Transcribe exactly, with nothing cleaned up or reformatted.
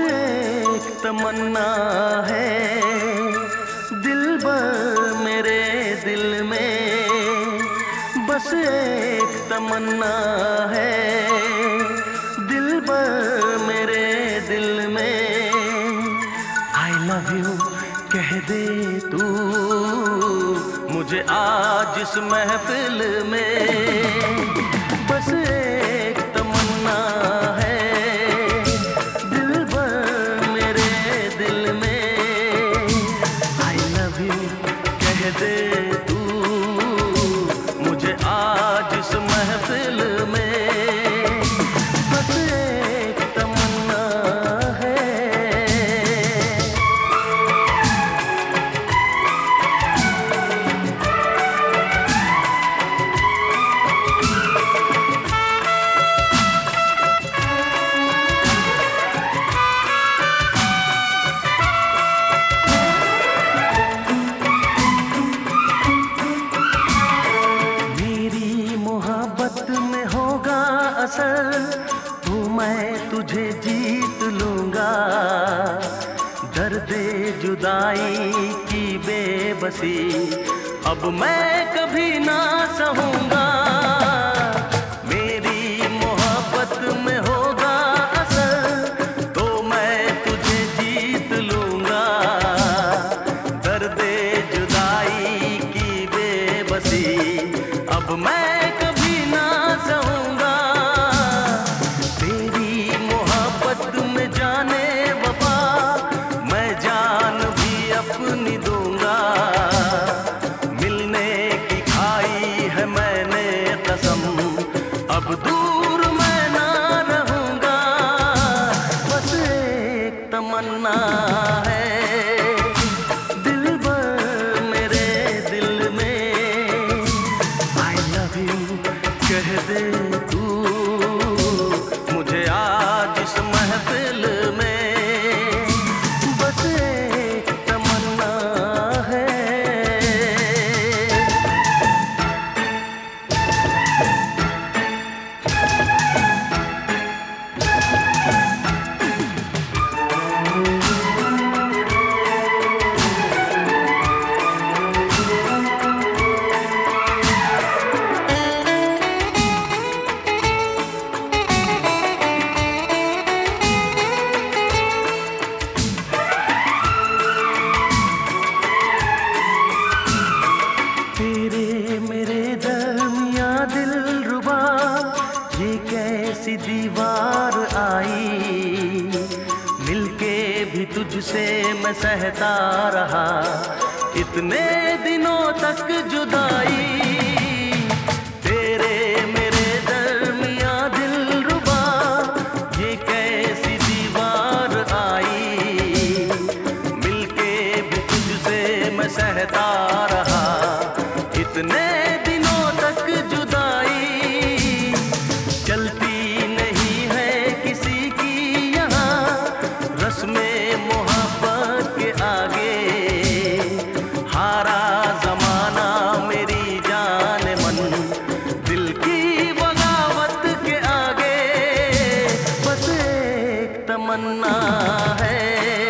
एक तमन्ना है दिलबर मेरे दिल में, बस एक तमन्ना है दिलबर मेरे दिल में। आई लव यू कह दे तू मुझे आज इस महफिल में, बस एक तमन्ना है दिलबर मेरे दिल में। आई लव यू कह दे तू मुझे आज इस महफिल में, बस एक तमन्ना है। में होगा असर तो मैं तुझे जीत लूंगा, दर्दे जुदाई की बेबसी अब मैं कभी ना सहूंगा। मेरी मोहब्बत में होगा असर तो मैं तुझे जीत लूंगा, दर्दे जुदाई की बेबसी अब मैं सहूंगा। तेरी मोहब्बत में जाने वफा मैं जान भी अपनी दूंगा, मिलने की खाई है मैंने कसम अब दूर मैं ना रहूंगा, बस एक तमन्ना है दिलबर मेरे दिल में। आई लव यू कह दे तू मुझे आज इस महफिल में, बस एक तमन्ना है। तेरे मेरे दरमिया दिलरुबा ये कैसी दीवार आई, मिलके भी तुझसे मैं सहता रहा इतने दिनों तक जुदाई। तेरे मेरे दरमिया दिलरुबा ये कैसी दीवार आई, मिलके भी तुझसे मैं सहता रहा इतने दिनों तक जुदाई। चलती नहीं है किसी की यहाँ रस्में मोहब्बत के आगे, हारा जमाना मेरी जान मन दिल की बगावत के आगे, बस एक तमन्ना है